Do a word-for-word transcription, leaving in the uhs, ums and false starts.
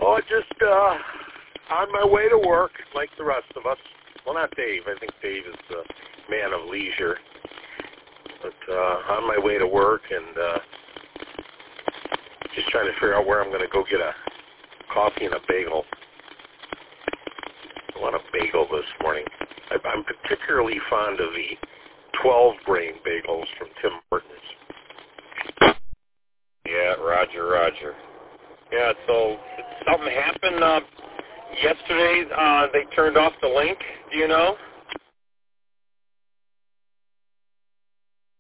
Oh, just uh, on my way to work, like the rest of us. Well, not Dave. I think Dave is the man of leisure. But uh, on my way to work and uh, just trying to figure out where I'm going to go get a coffee and a bagel. I want a bagel this morning. I, I'm particularly fond of the twelve-grain bagels from Tim Hortons. Yeah, Roger, Roger. Yeah, so something happened uh, yesterday. Uh, they turned off the link. Do you know?